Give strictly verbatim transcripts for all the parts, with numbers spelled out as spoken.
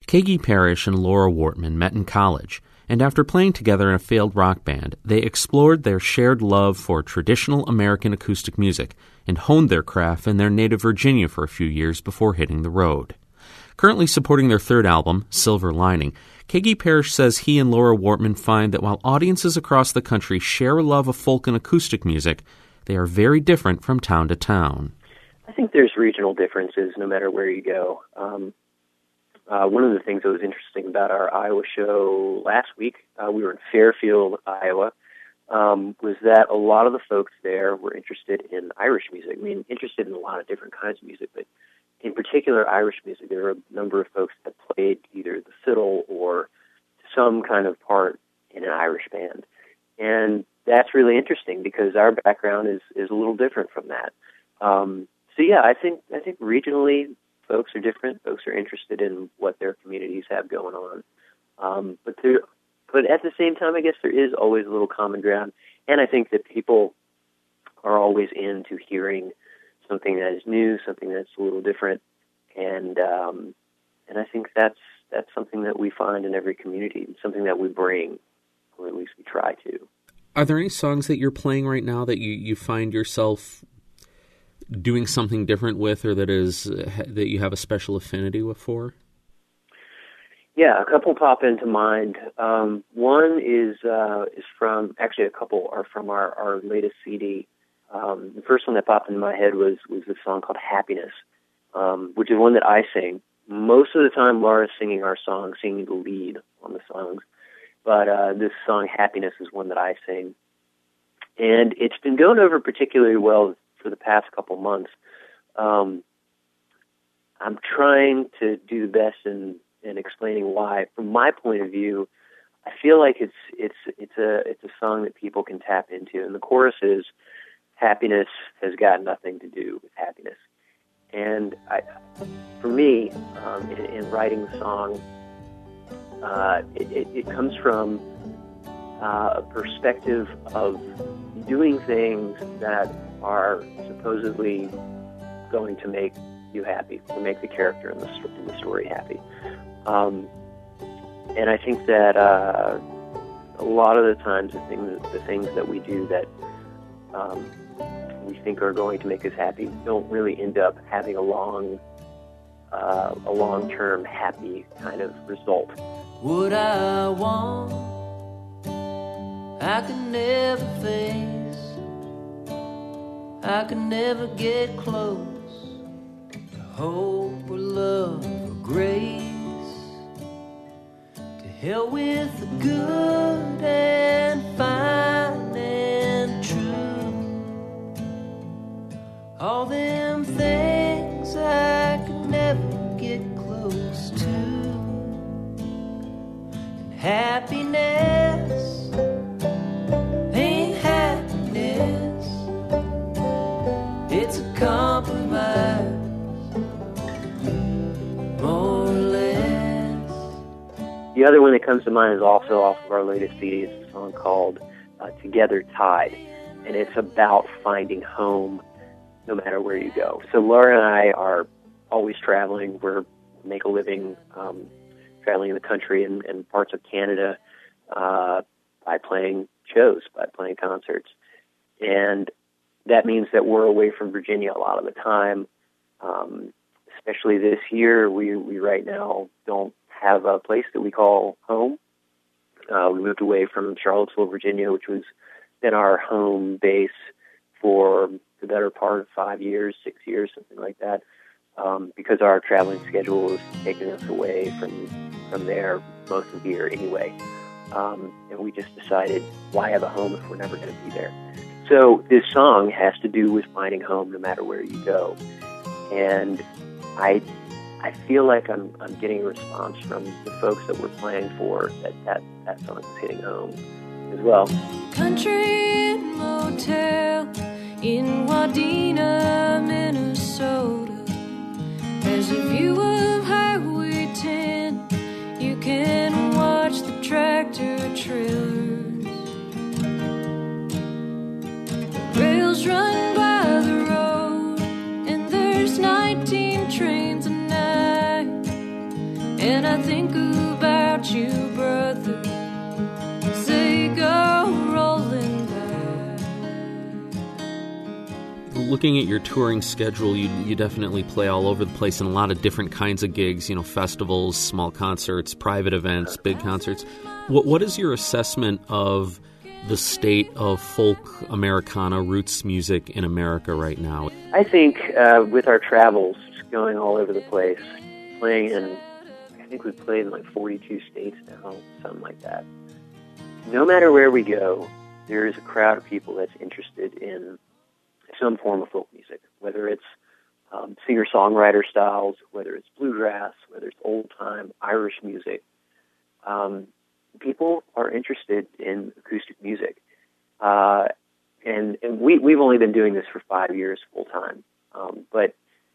Kagi Parrish and Laura Wortman met in college, and after playing together in a failed rock band, they explored their shared love for traditional American acoustic music and honed their craft in their native Virginia for a few years before hitting the road. Currently supporting their third album, Silver Lining, Kagi Parrish says he and Laura Wortman find that while audiences across the country share a love of folk and acoustic music, they are very different from town to town. I think there's regional differences no matter where you go. Um, uh, one of the things that was interesting about our Iowa show last week, uh, we were in Fairfield, Iowa, um, was that a lot of the folks there were interested in Irish music. I mean, interested in a lot of different kinds of music, but in particular Irish music. There were a number of folks that played either the fiddle or some kind of part in an Irish band. And that's really interesting because our background is, is a little different from that. Um, so yeah, I think I think regionally folks are different. Folks are interested in what their communities have going on. Um, but there, but at the same time, I guess there is always a little common ground. And I think that people are always into hearing something that is new, something that's a little different. And um, and I think that's that's something that we find in every community, something that we bring, or at least we try to. Are there any songs that you're playing right now that you, you find yourself doing something different with, or that is uh, that you have a special affinity with for? Yeah, a couple pop into mind. Um, one is uh, is from, actually a couple are from our, our latest C D. Um, the first one that popped into my head was, was a song called Happiness, um, which is one that I sing. Most of the time, Laura's singing our song, singing the lead on the songs. But uh, this song, Happiness, is one that I sing. And it's been going over particularly well for the past couple months. Um, I'm trying to do the best in, in explaining why. From my point of view, I feel like it's it's it's a it's a song that people can tap into. And the chorus is, happiness has got nothing to do with happiness. And I, for me, um, in, in writing the song, uh, it, it, it comes from uh, a perspective of doing things that are supposedly going to make you happy, to make the character in the, sto- in the story happy. Um, and I think that uh, a lot of the times the things, the things that we do that um, we think are going to make us happy don't really end up having a long, uh, a long-term happy kind of result. What I want, I can never face. I can never get close to hope or love or grace. To hell with the good and fine and true. All them things I could never get close to. And happiness ain't happiness. It's a compromise, more or less. The other one that comes to mind is also off of our latest C D. It's a song called uh, Together Tied, and it's about finding home no matter where you go. So Laura and I are always traveling. We're make a living um, traveling in the country and, and parts of Canada uh, by playing shows, by playing concerts. And that means that we're away from Virginia a lot of the time. Um, especially this year, we, we right now don't have a place that we call home. Uh, we moved away from Charlottesville, Virginia, which was been our home base for the better part of five years, six years, something like that, um, because our traveling schedule is taking us away from from there most of the year anyway. Um, and we just decided, why have a home if we're never going to be there? So this song has to do with finding home no matter where you go. And I I feel like I'm I'm getting a response from the folks that we're playing for that that, that song is hitting home as well. Country motel in Wadena, Minnesota. There's a view of Highway ten. You can watch the tractor trailers. The rails run by the road, and there's nineteen trains a night. And I think about you, brother, say go rolling by. Looking at your touring schedule, you you definitely play all over the place in a lot of different kinds of gigs, you know, festivals, small concerts, private events, big concerts. What What is your assessment of the state of folk Americana roots music in America right now? I think uh, with our travels, going all over the place, playing in, I think we've played in like forty-two states now, something like that. No matter where we go, there is a crowd of people that's interested in some form of folk music, whether it's um, singer-songwriter styles, whether it's bluegrass, whether it's old-time Irish music. Um, people are interested in acoustic music. Uh, and and we, we've only been doing this for five years full-time. Um, but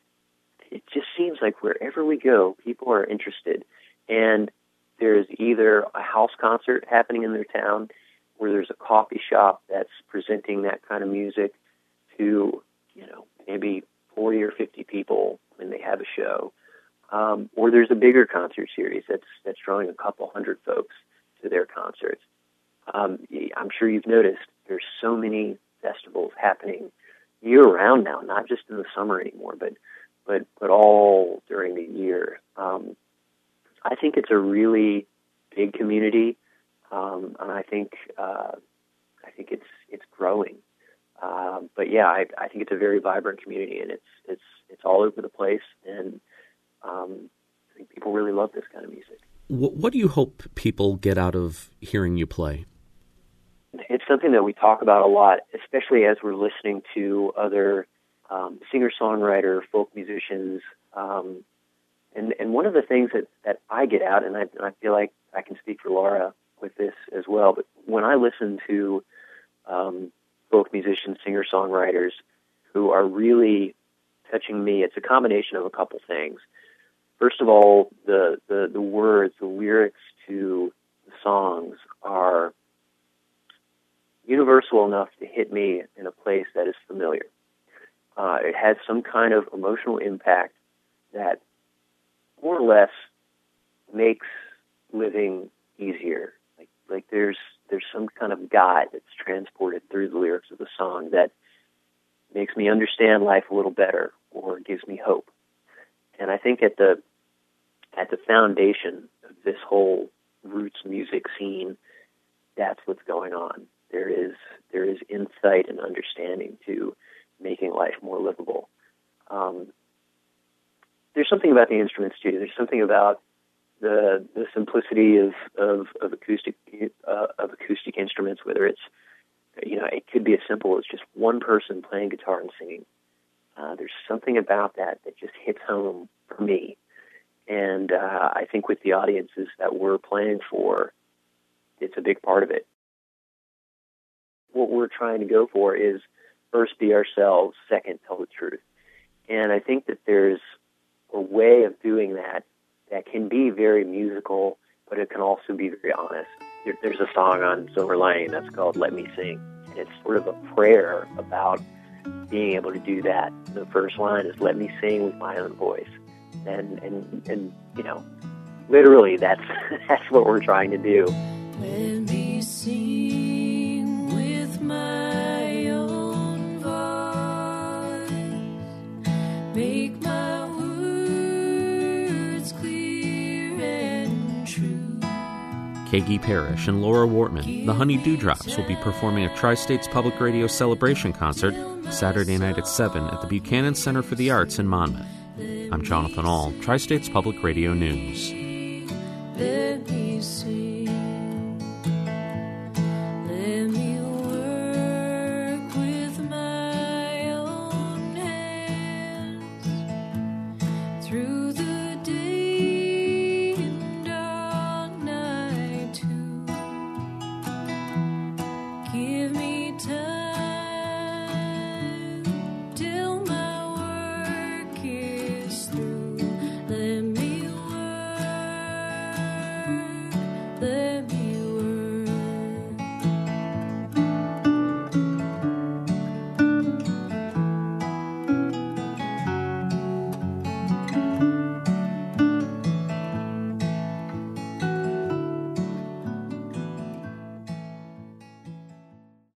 it just seems like wherever we go, people are interested. And there's either a house concert happening in their town, or there's a coffee shop that's presenting that kind of music to, you know, maybe forty or fifty people when they have a show. Um, or there's a bigger concert series that's that's drawing a couple hundred folks to their concerts. Um, I'm sure you've noticed there's so many festivals happening year-round now, not just in the summer anymore, but but but all during the year. Um, I think it's a really big community, um, and I think uh, I think it's it's growing. Uh, but yeah, I, I think it's a very vibrant community, and it's it's it's all over the place, and um, I think people really love this kind of music. What, what do you hope people get out of hearing you play? It's something that we talk about a lot, especially as we're listening to other um, singer-songwriter, folk musicians. Um, and, and one of the things that, that I get out, and I, and I feel like I can speak for Laura with this as well, but when I listen to um, folk musicians, singer-songwriters who are really touching me, it's a combination of a couple things. First of all, the, the, the words, the lyrics to the songs are universal enough to hit me in a place that is familiar. Uh, it has some kind of emotional impact that more or less makes living easier. Like, like there's there's some kind of guide that's transported through the lyrics of the song that makes me understand life a little better or gives me hope. And I think at the at the foundation of this whole roots music scene, that's what's going on. There is there is insight and understanding to making life more livable. Um, there's something about the instruments too. There's something about the the simplicity of of, of acoustic uh, of acoustic instruments. Whether it's, you know, it could be as simple as just one person playing guitar and singing. Uh, there's something about that that just hits home for me. And uh, I think with the audiences that we're playing for, it's a big part of it. What we're trying to go for is first be ourselves, second tell the truth. And I think that there's a way of doing that that can be very musical, but it can also be very honest. There, there's a song on Silver Lining that's called Let Me Sing. And it's sort of a prayer about being able to do that. The first line is, let me sing with my own voice. And, and, and you know, literally that's, that's what we're trying to do. Let me sing with my own voice, make my words clear and true. Kagi Parrish and Laura Wortman, the Honey Dewdrops, will be performing a Tri-States Public Radio Celebration concert Saturday night at seven at the Buchanan Center for the Arts in Monmouth. I'm Jonathan Ahl, Tri-States Public Radio News. Let me sing.